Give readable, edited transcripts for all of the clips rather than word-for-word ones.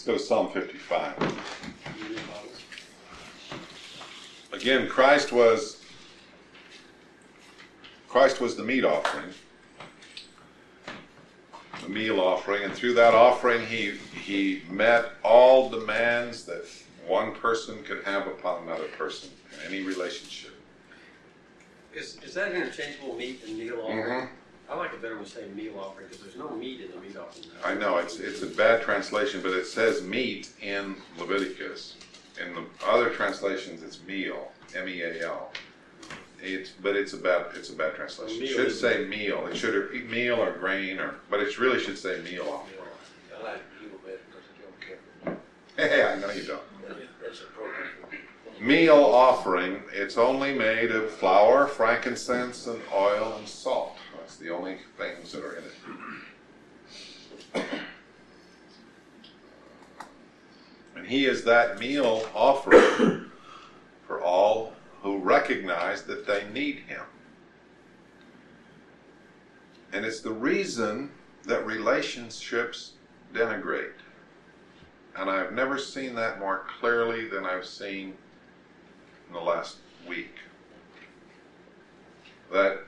go to Psalm 55. Again, Christ was the meat offering, the meal offering, and through that offering he met all demands that one person could have upon another person in any relationship. Is that interchangeable, meat and meal offering? Mm-hmm. I like it better when we say meal offering because there's no meat in the meat offering. I know, it's a bad translation, but it says meat in Leviticus. In the other translations, it's meal, M-E-A-L. But it's a bad translation. It should say meal. It should be meal or grain, but it really should say meal offering. I like meal better because I don't care. Hey, I know you don't. That's appropriate. Meal offering, it's only made of flour, frankincense, and oil and salt. That's the only things that are in it. And he is that meal offering for all who recognize that they need him. And it's the reason that relationships denigrate. And I've never seen that more clearly than I've seen in the last week. That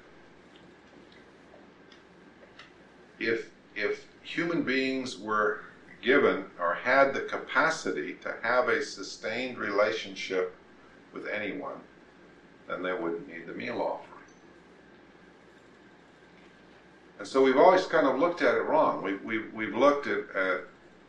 if human beings were given or had the capacity to have a sustained relationship with anyone, then they wouldn't need the meal offering. And so we've always kind of looked at it wrong. We've looked at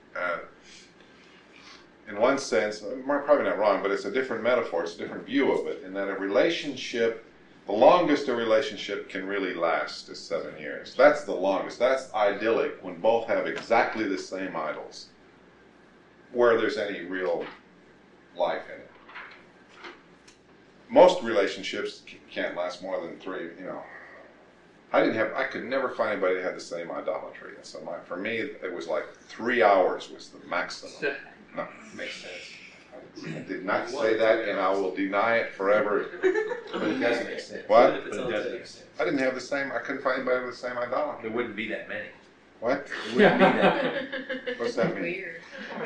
in one sense, probably not wrong, but it's a different metaphor, it's a different view of it, in that a relationship, the longest a relationship can really last is 7 years. That's the longest. That's idyllic when both have exactly the same idols, where there's any real life in it. Most relationships can't last more than 3, I could never find anybody that had the same idolatry. And so for me, it was like 3 hours was the maximum. No, makes sense. I did not say that, and I will deny it forever. But it does make sense. What? But it does make sense. I didn't have I couldn't find anybody with the same idolatry. There wouldn't be that many. What? There wouldn't be that many. What's that mean? Weird.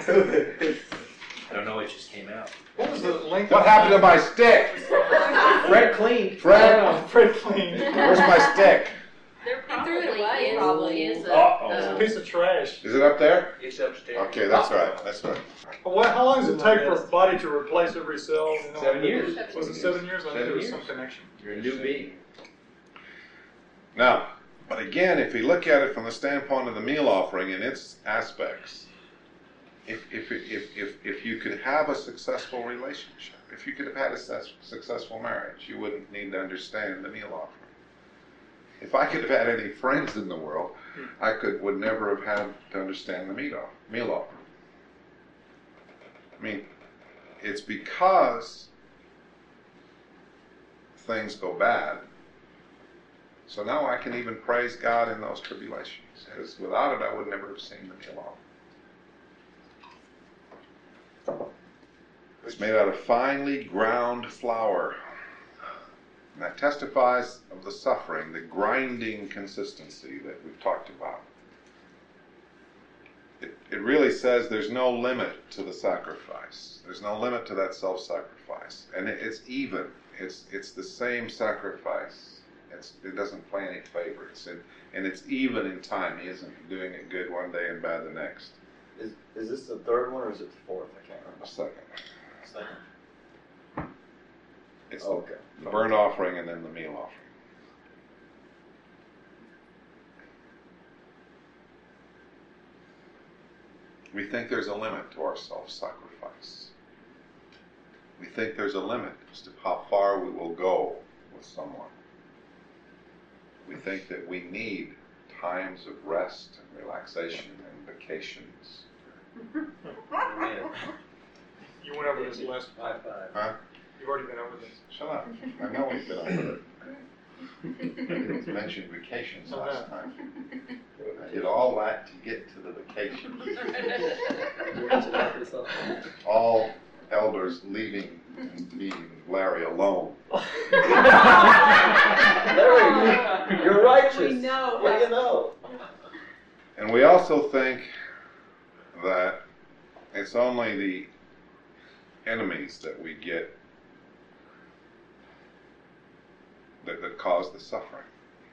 I don't know, it just came out. What was the length? What happened to my stick? Fred cleaned. Fred? Fred clean. Where's my stick? There threw it away, probably is Uh-oh. It's a piece of trash. Is it up there? It's upstairs. Okay, that's right. That's right. How long does it take for a body to replace every cell? 7 years. Was it 7 years? I think there was 7 some years. connection. You're a new being. Now, but again, if we look at it from the standpoint of the meal offering and its aspects, if you could have a successful relationship, if you could have had a successful marriage, you wouldn't need to understand the meal offering. If I could have had any friends in the world, I would never have had to understand the meal offering. I mean, it's because things go bad. So now I can even praise God in those tribulations. Because without it, I would never have seen the meal offering. It's made out of finely ground flour. And that testifies of the suffering, the grinding consistency that we've talked about. It really says there's no limit to the sacrifice. There's no limit to that self-sacrifice. And it's even. It's the same sacrifice. It doesn't play any favorites. And it's even in time. He isn't doing it good one day and bad the next. Is this the third one or is it the fourth? I can't remember. Second. It's Okay. the burnt offering and then the meal offering. We think there's a limit to our self-sacrifice. We think there's a limit as to how far we will go with someone. We think that we need times of rest and relaxation and vacations. Amen. You went over this last. High five. Huh? You've already been over this. Shut up. I know we've been over it. It mentioned vacations last time. I did all that to get to the vacation. All elders leaving and leaving Larry alone. Larry, you're righteous. We know. What do you know? And we also think that it's only the enemies that we get that cause the suffering.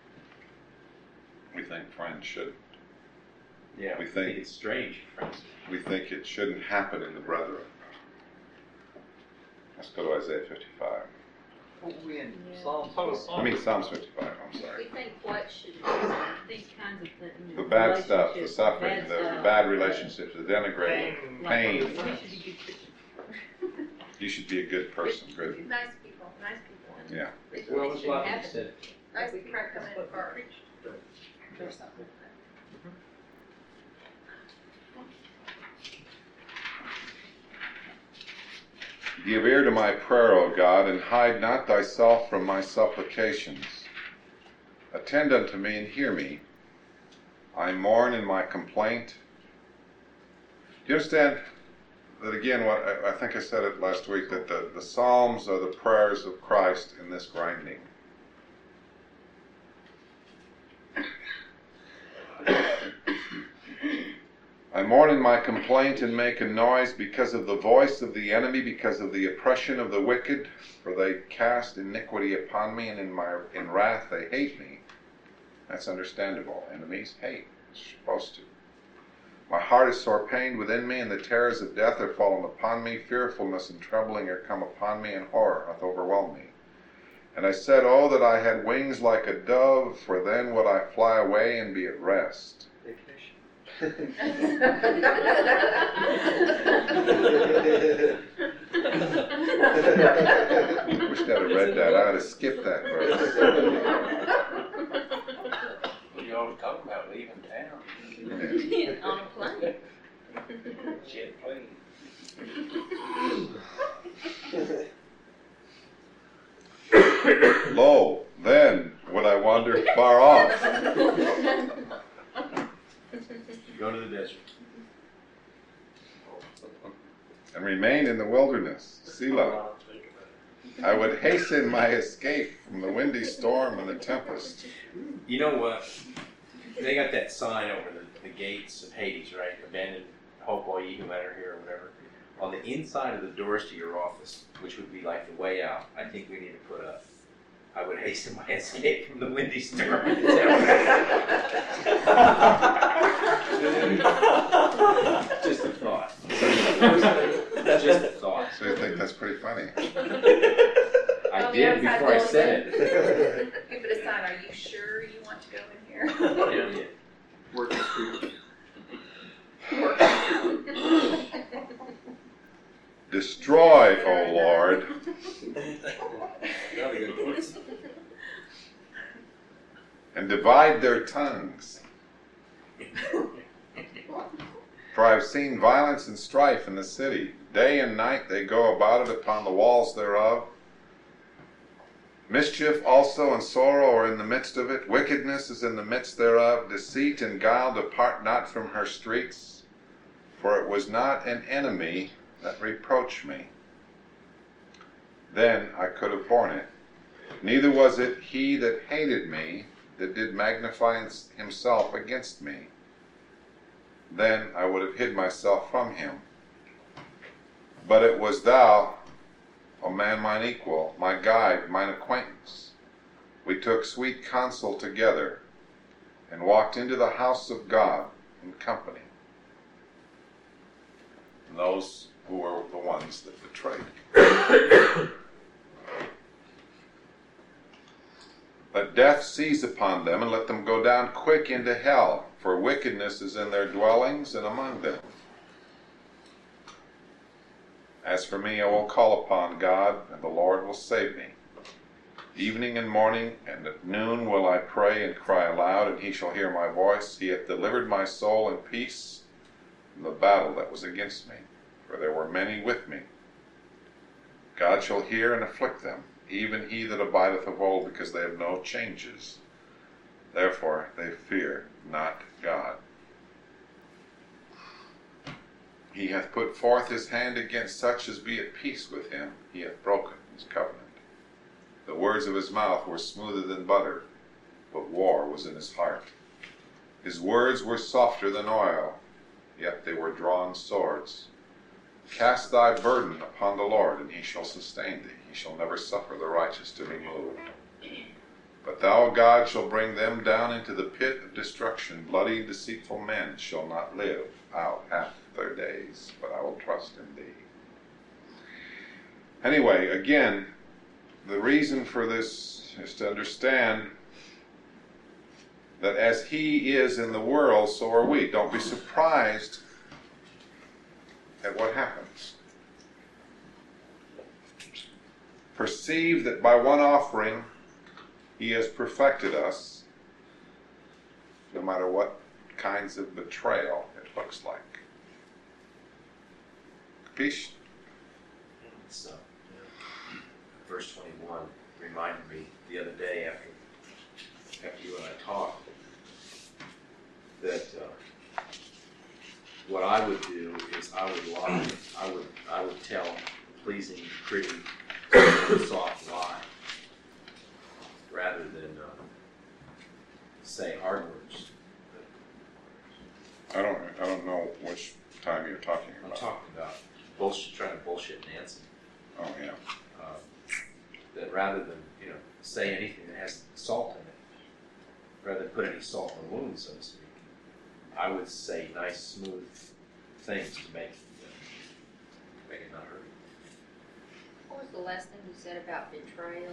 We think friends shouldn't. Yeah, We I think- think it's strange, friends. We think it shouldn't happen in the brethren. Let's go to Isaiah 55. We in Yeah. Psalms. I mean Psalms 55, I'm We sorry. think what should, these kinds of things. The bad stuff, the relationships, suffering, the stuff. bad relationships, the denigrating, Like, pain. we should be good Christians. You should be a good person, good. Nice people, nice people. And Yeah. They Well, really it's shouldn't like you happen. said, Nice people come in first. Or something. Give ear to my prayer, O God, and hide not thyself from my supplications. Attend unto me and hear me. I mourn in my complaint. Do you understand that again, what I think I said it last week, that the Psalms are the prayers of Christ in this grinding. I mourn in my complaint and make a noise because of the voice of the enemy, because of the oppression of the wicked, for they cast iniquity upon me, and in wrath they hate me. That's understandable. Enemies hate. It's supposed to. My heart is sore pained within me, and the terrors of death are fallen upon me. Fearfulness and trembling are come upon me, and horror hath overwhelmed me. And I said, Oh, that I had wings like a dove, for then would I fly away and be at rest. Vacation. I wish I'd have read that. I would have skipped that verse. you always talk about leaving town. On a plane. Jet plane. Lo, then would I wander far off, Go to the desert. and remain in the wilderness. Selah. I would hasten my escape from the windy storm and the tempest. You know what? They got that sign over the gates of Hades, right? Abandoned hope all ye who enter here or whatever. On the inside of the doors to your office, which would be like the way out, I think we need to put up, I would hasten my escape from the windy storm and the tempest. Just a thought. Just a thought. So you think that's pretty funny? I On the did outside before I said it. Give it a sign, are you sure you want to go in here? Yeah. Working through. Destroy, O Lord, and divide their tongues. For I have seen violence and strife in the city. Day and night they go about it upon the walls thereof. Mischief also and sorrow are in the midst of it. Wickedness is in the midst thereof. Deceit and guile depart not from her streets. For it was not an enemy that reproached me. Then I could have borne it. Neither was it he that hated me that did magnify himself against me. Then I would have hid myself from him. But it was thou, O man mine equal, my guide, mine acquaintance. We took sweet counsel together, and walked into the house of God in company. And those who were the ones that betrayed. Let death seize upon them, and let them go down quick into hell, for wickedness is in their dwellings and among them. As for me, I will call upon God, and the Lord will save me. Evening and morning and at noon will I pray and cry aloud, and he shall hear my voice. He hath delivered my soul in peace from the battle that was against me, for there were many with me. God shall hear and afflict them, even he that abideth of old, because they have no changes. Therefore they fear not God. He hath put forth his hand against such as be at peace with him. He hath broken his covenant. The words of his mouth were smoother than butter, but war was in his heart. His words were softer than oil, yet they were drawn swords. Cast thy burden upon the Lord, and he shall sustain thee. He shall never suffer the righteous to be moved. But thou, O God, shall bring them down into the pit of destruction. Bloody and deceitful men shall not live out half their days, but I will trust in thee. Anyway, again, the reason for this is to understand that as he is in the world, so are we. Don't be surprised at what happens. Perceive that by one offering he has perfected us, no matter what kinds of betrayal it looks like. Capiche? So, verse 21 reminded me the other day after you and I talked that what I would do is I would tell a pleasing, pretty, soft lie rather than say hard words. I don't know which time you're talking I'm about. talking about bullshit, trying to bullshit Nancy. Oh yeah. That rather than say anything that has salt in it, rather than put any salt in the wound, so to speak, I would say nice, smooth things to make it not hurt. What was the last thing you said about betrayal?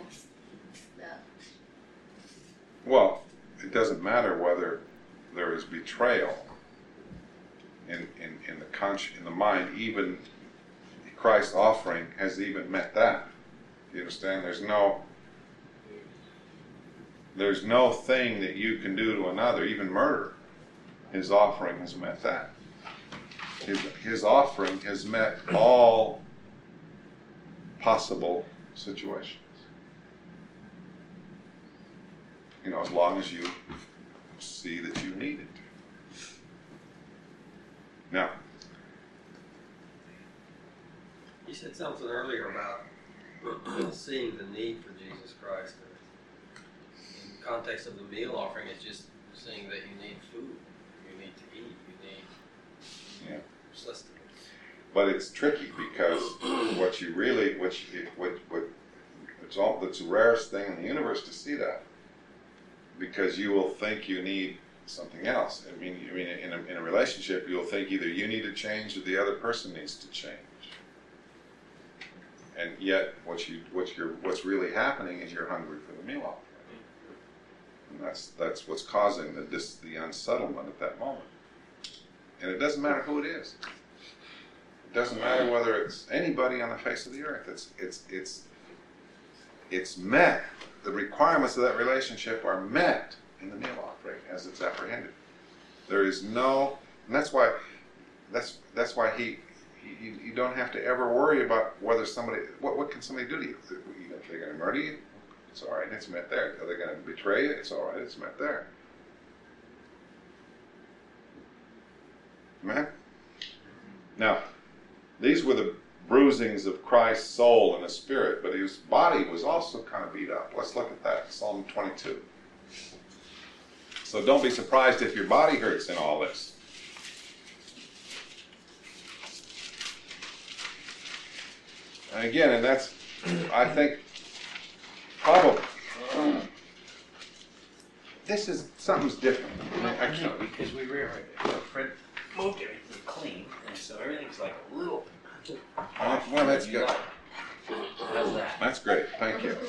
Well, it doesn't matter whether there is betrayal in the mind. Even Christ's offering has even met that. You understand? There's no thing that you can do to another, even murder. His offering has met that. His offering has met all possible situations. As long as you see that you need it. Now, You said something earlier about seeing the need for Jesus Christ. In the context of the meal offering, it's just saying that you need food, you need to eat, you need sustenance. but it's tricky because it's the rarest thing in the universe to see that, because you will think you need something else. I mean, in a relationship, you'll think either you need to change or the other person needs to change. And yet, what's really happening is you're hungry for the meal offering, and that's what's causing the unsettlement at that moment. And it doesn't matter who it is. It doesn't matter whether it's anybody on the face of the earth. It's met. The requirements of that relationship are met in the meal offering as it's apprehended. There is no, and that's why you don't have to ever worry about whether somebody, what can somebody do to you? If they're going to murder you, it's all right, it's met there. Are they going to betray you? It's all right, it's met there. Amen? Now, these were the bruisings of Christ's soul and his spirit, but his body was also kind of beat up. Let's look at that, Psalm 22. So don't be surprised if your body hurts in all this. And again, and that's, I think, probably, something's different. I can't, because we realized Fred moved everything clean, and so everything's like a little. Well, that's good. How's that? That's great. Thank you.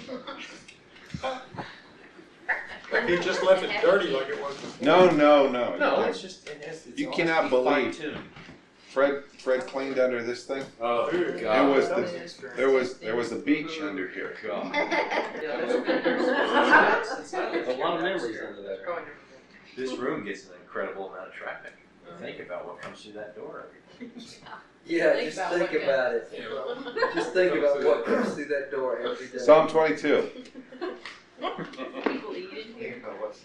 He just left it dirty like it was before. No. No, it's just it's You all cannot be believe- fine-tuned. Fred cleaned under this thing. Oh Dude, God! There was a beach under here. God. Yeah, there's a lot of memories under that. This room gets an incredible amount of traffic. Think about what comes through that door. Yeah, Think just about think what about it. Just think about what comes through that door every day. Psalm 22. People eat in here.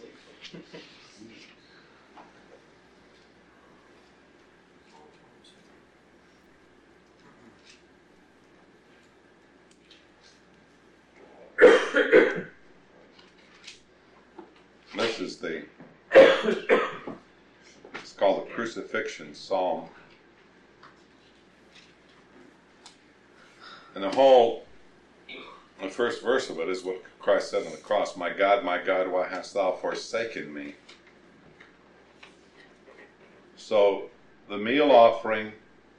This is it's called the Crucifixion Psalm. And the first verse of it is what Christ said on the cross, my God, why hast thou forsaken me? So the meal offering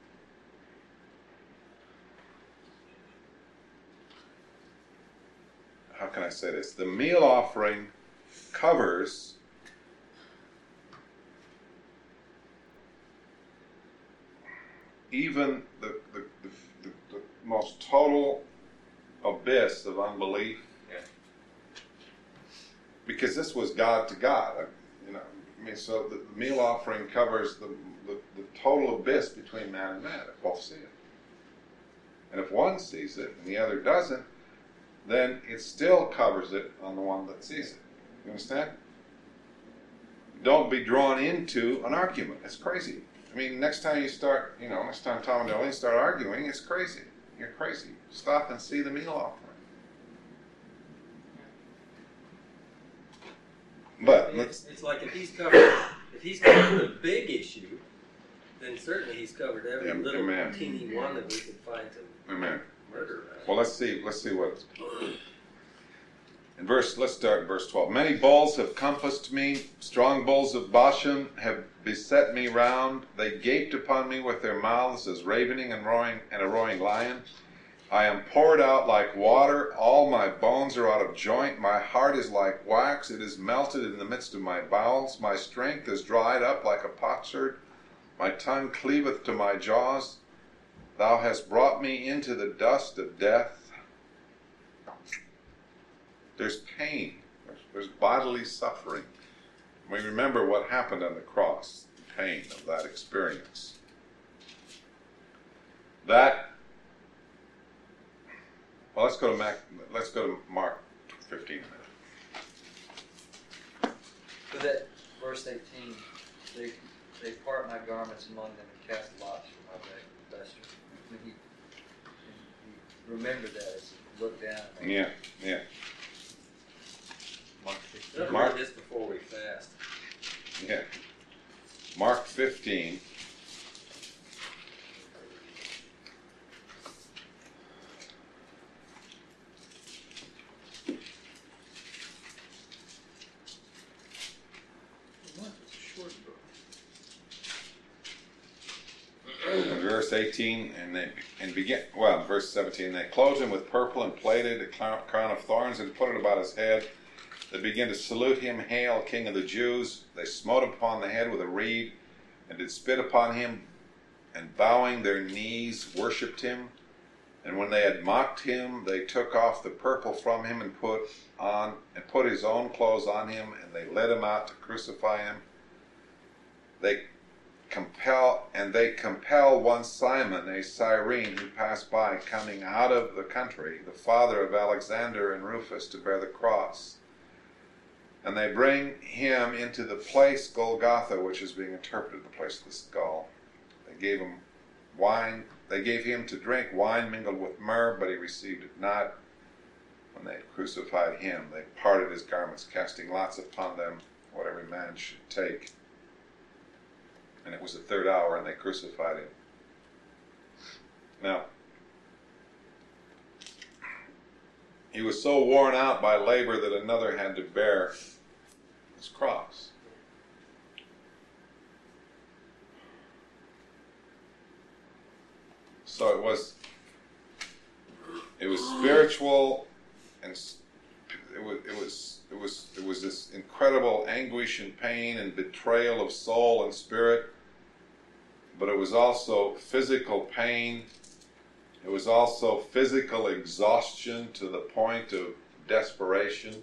how can I say this? The meal offering covers even the most total abyss of unbelief. Yeah. Because this was God to God. So the meal offering covers the total abyss between man and man if both see it. And if one sees it and the other doesn't, then it still covers it on the one that sees it. You understand? Don't be drawn into an argument. It's crazy. Next time you start, next time Tom and Darlene start arguing, it's crazy. You're crazy. Stop and see the meal offering. But it's like if he's covered a big issue, then certainly he's covered every little amen. teeny one that we could find to Amen. murder. Right? Well, let's see what. Let's start in verse 12. Many bulls have compassed me, strong bulls of Bashan have beset me round. They gaped upon me with their mouths as ravening and a roaring lion. I am poured out like water, all my bones are out of joint, my heart is like wax, it is melted in the midst of my bowels, my strength is dried up like a potsherd, my tongue cleaveth to my jaws. Thou hast brought me into the dust of death. There's pain, there's bodily suffering. We remember what happened on the cross, the pain of that experience. Let's go to Mark 15 a minute. So that verse 18, they part my garments among them and cast lots for my vesture. He remembered that as he looked down. Yeah. Mark Let's 15. read this before we fast. Yeah. Mark 15. Verse 18, verse 17, they clothed him with purple and plaited a crown of thorns and put it about his head. They began to salute him, Hail, King of the Jews. They smote him upon the head with a reed, and did spit upon him, and bowing their knees worshipped him. And when they had mocked him, they took off the purple from him and put his own clothes on him, and they led him out to crucify him. They compel one Simon, a Cyrene, who passed by, coming out of the country, the father of Alexander and Rufus, to bear the cross. And they bring him into the place Golgotha, which is being interpreted the place of the skull. They gave him wine. They gave him to drink wine mingled with myrrh, but he received it not. When they had crucified him, they parted his garments, casting lots upon them, what every man should take. And it was the third hour, and they crucified him. Now, he was so worn out by labor that another had to bear his cross. So it was spiritual, and it was this incredible anguish and pain and betrayal of soul and spirit. But it was also physical pain. It was also physical exhaustion to the point of desperation.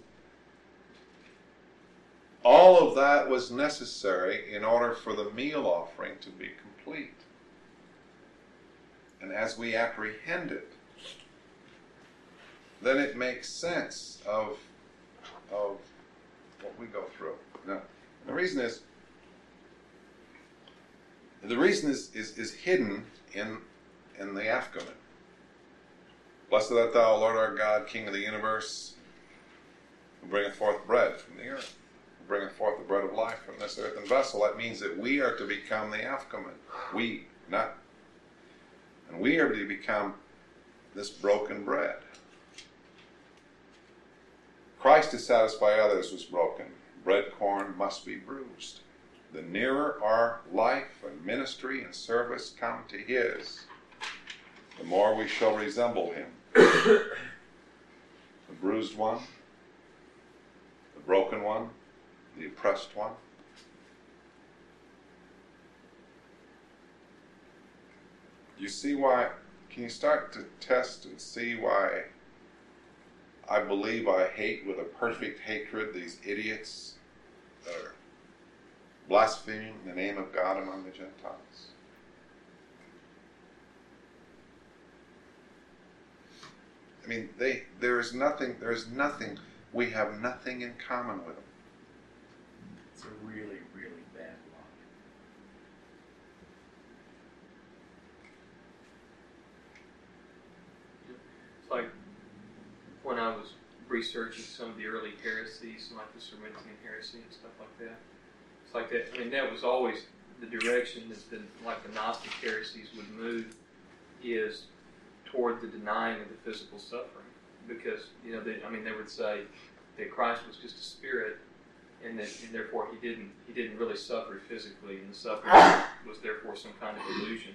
All of that was necessary in order for the meal offering to be complete. And as we apprehend it, then it makes sense of what we go through. Now, the reason is hidden in the Afghaman. Blessed art thou, Lord our God, King of the universe, who bringeth forth bread from the earth, who bringeth forth the bread of life from this earthen vessel. That means that we are to become the Afghaman. We are to become this broken bread. Christ to satisfy others was broken. Bread corn must be bruised. The nearer our life and ministry and service come to his, the more we shall resemble him. The bruised one, the broken one, the oppressed one. You see why? Can you start to test and see why I believe I hate with a perfect hatred these idiots that are blaspheming the name of God among the Gentiles? I mean, there is nothing, we have nothing in common with them. It's a really, really bad lie. It's like when I was researching some of the early heresies, like the Cerinthian heresy and stuff like that. It's like that. I mean, that was always the direction that the Gnostic heresies would move, is toward the denying of the physical suffering, because they would say that Christ was just a spirit, and therefore he didn't really suffer physically, and the suffering was therefore some kind of illusion.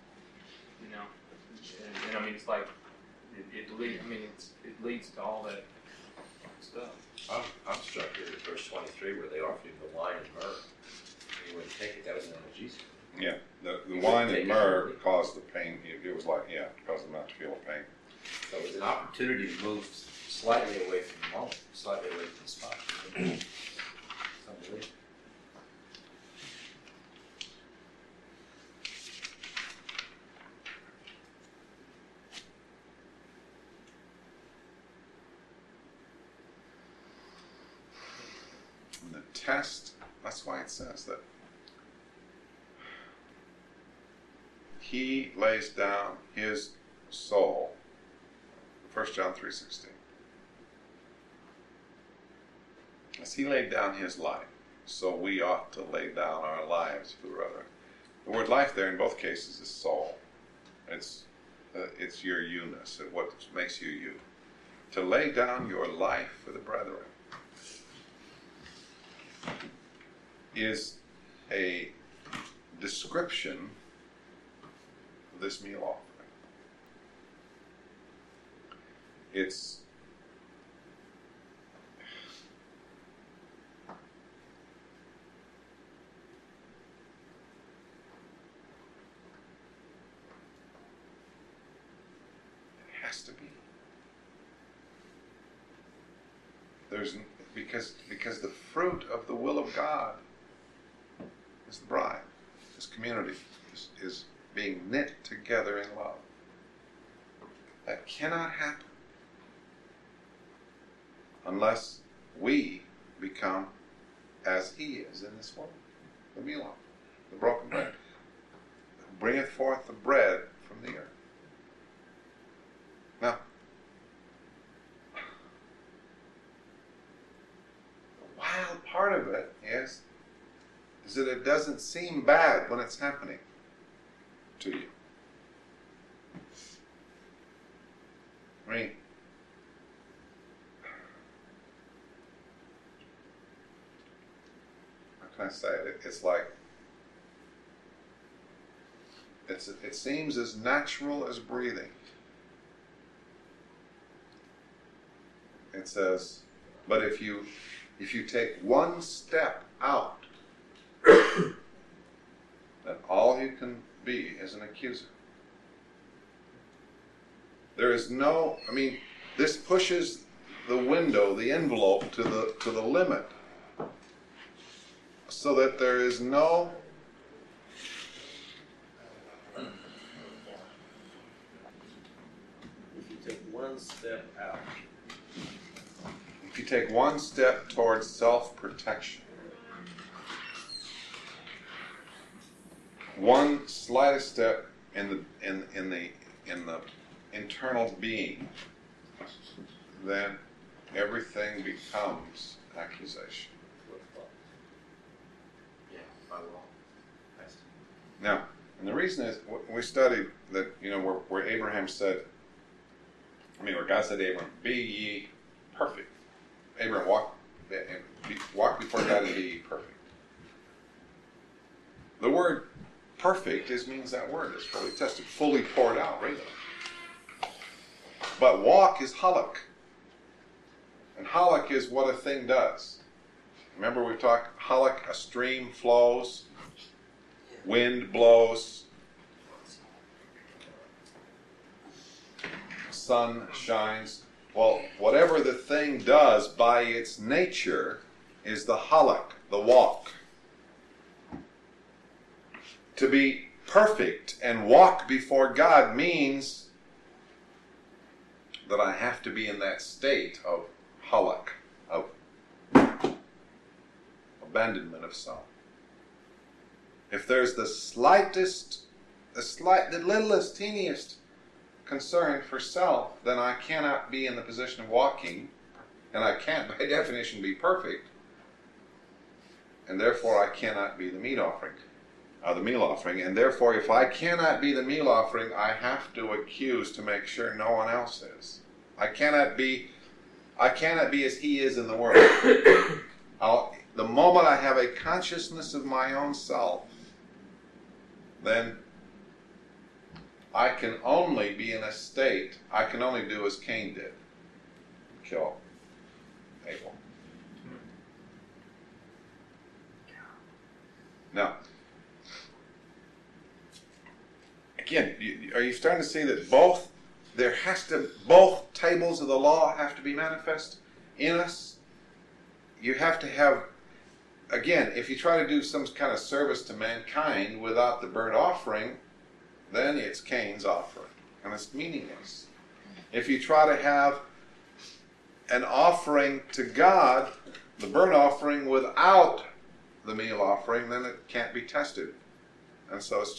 And I mean, it's like it leads to all that stuff. I'm struck here at verse 23 where they offered him the wine and myrrh. He wouldn't take it. That was the name of Jesus. Yeah, the wine and myrrh caused the pain. It was like, caused them not to feel the pain. So it was an opportunity to move slightly away from the moment, slightly away from the spot. It's unbelievable. And the test, that's why it says that he lays down his soul. 1 John 3:16. As he laid down his life, so we ought to lay down our lives for the brethren. The word life there in both cases is soul. It's your you-ness, what makes you you. To lay down your life for the brethren is a description of this meal offering. It's it has to be. Because the fruit of the will of God is the bride. This community is being knit together in love. That cannot happen unless we become as he is in this world. The meal offering, the broken bread. Bringeth forth the bread from the earth. Now, the wild part of it is that it doesn't seem bad when it's happening to you. I mean, how can I say it? It's like, it seems as natural as breathing. It says, but if you take one step out, then all you can be is an accuser. There is no, this pushes the window, the envelope to the limit, so that there is no If you take one step out, if you take one step towards self-protection, one slightest step in the internal being, then everything becomes accusation. Yeah, by law. Now, and the reason is we studied that where Abraham said, I mean, where God said to Abram, "Be ye perfect." Abram walk before God and be ye perfect. The word perfect means that word is fully tested, fully poured out, really. But walk is halak. And halak is what a thing does. Remember we talked halak, a stream flows, wind blows, sun shines. Well, whatever the thing does by its nature is the halak, the walk. To be perfect and walk before God means that I have to be in that state of halak, of abandonment of self. If there's the littlest, teeniest concern for self, then I cannot be in the position of walking, and I can't, by definition, be perfect, and therefore I cannot be the meal offering. And therefore, if I cannot be the meal offering, I have to accuse to make sure no one else is. I cannot be as he is in the world. The moment I have a consciousness of my own self, then I can only be in a state, I can only do as Cain did, kill Abel. Now, again, are you starting to see that both tables of the law have to be manifest in us? You have to have, again, if you try to do some kind of service to mankind without the burnt offering, then it's Cain's offering, and it's meaningless. If you try to have an offering to God, the burnt offering, without the meal offering, then it can't be tested. And so it's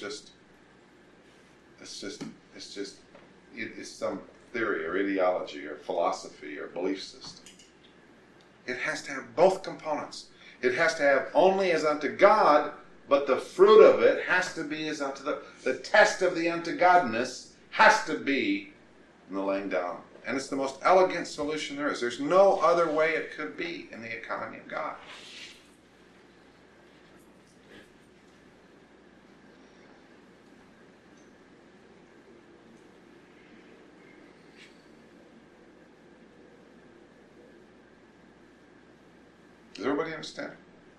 some theory or ideology or philosophy or belief system. It has to have both components. It has to have only as unto God, but the fruit of it has to be as unto the test of the unto Godness has to be in the laying down. And it's the most elegant solution there is. There's no other way it could be in the economy of God. Does everybody understand?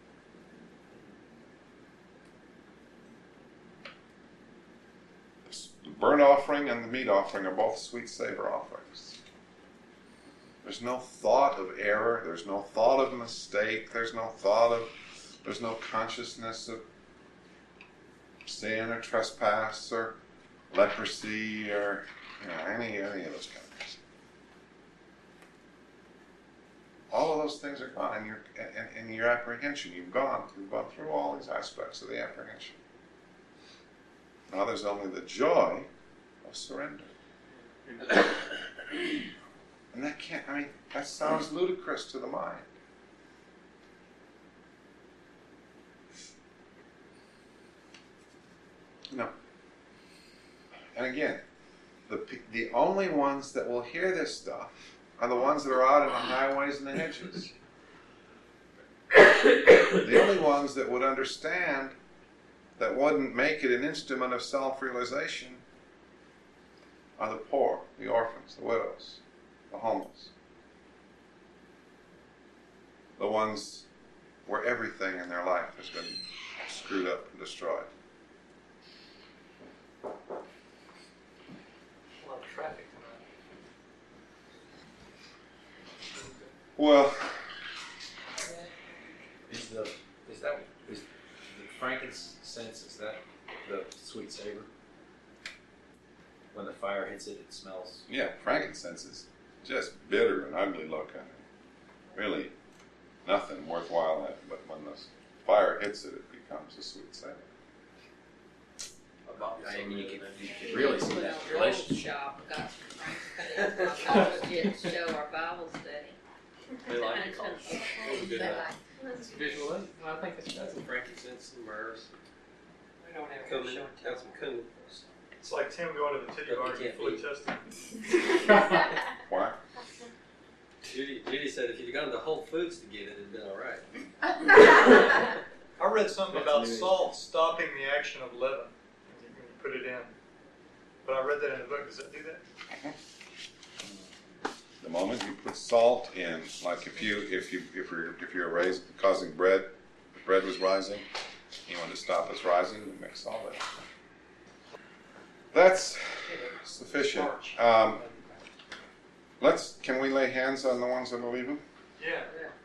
The burnt offering and the meat offering are both sweet savor offerings. There's no thought of error. There's no thought of mistake. There's no consciousness of sin or trespass or leprosy or any of those kind of things. All of those things are gone in your apprehension. You've gone through all these aspects of the apprehension. Now there's only the joy of surrender. And that sounds ludicrous to the mind. No. And again, the only ones that will hear this stuff are the ones that are out in the highways and the hedges. The only ones that would understand, that wouldn't make it an instrument of self-realization, are the poor, the orphans, the widows, the homeless. The ones where everything in their life has been screwed up and destroyed. A lot of traffic tonight. Well, Is the frankincense, is that the sweet savor? When the fire hits it, it smells. yeah, frankincense is just bitter and ugly looking. Really nothing worthwhile in it, but when the fire hits it, it becomes a sweet savor. I mean, you can really see that relationship. Shop, got some things cut in. We did show our Bible study. They like it. They like- It's visual. I think it's Got some frankincense and myrrh. We don't have Cumin. any show Got some cumin. It's like Tim going to the titty bar You to can't fully eat. tested. Why? Judy said if you'd gone to Whole Foods to get it, it'd been all right. I read something about salt stopping the action of leaven when you put it in. But I read that in a book. Does that do that? The moment you put salt in, like if you're raised causing bread, the bread was rising, you want to stop its rising, you mix salt in. That's sufficient. Can we lay hands on the ones that are leaving? Yeah.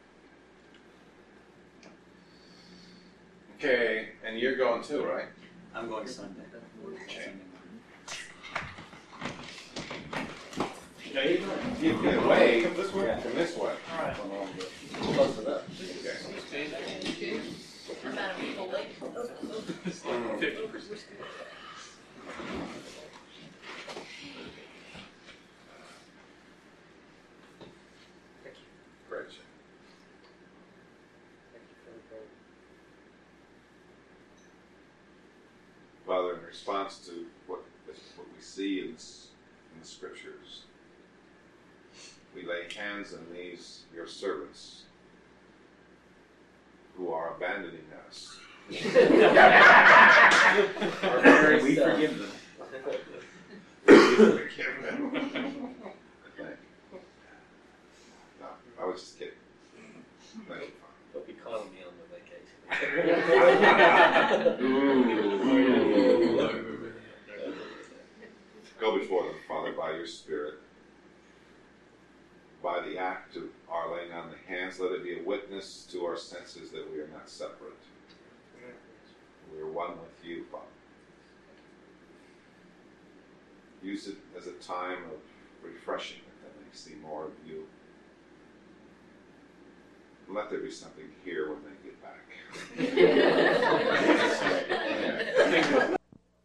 Okay, and you're going too, right? I'm going Sunday. Okay. You can wait. Come this way. Come this way. All right. Close enough. Okay. I'm out of people late. 50%. Great. Father, in response to what we see in the scriptures, we lay hands on these, your servants, who are abandoning us. We forgive them. No, I was just kidding. Thank you, Don't be calling me on the vacation. Go before them, Father, by your Spirit. By the act of our laying on the hands, let it be a witness to our senses that we are not separate. We are one with you, Father. Use it as a time of refreshing that they see more of you. Let there be something here when they get back.